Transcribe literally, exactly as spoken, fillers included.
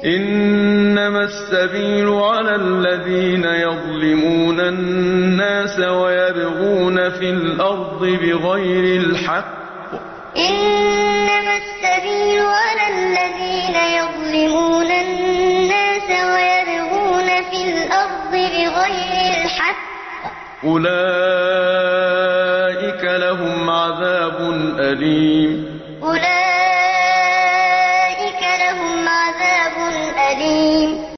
إنما السبيل على الذين يظلمون الناس ويبغون في الأرض بغير الحق إنما السبيل على الذين يظلمون الناس ويبغون في الأرض بغير الحق أولئك لهم عذاب أليم أولئك لهم عذاب أليم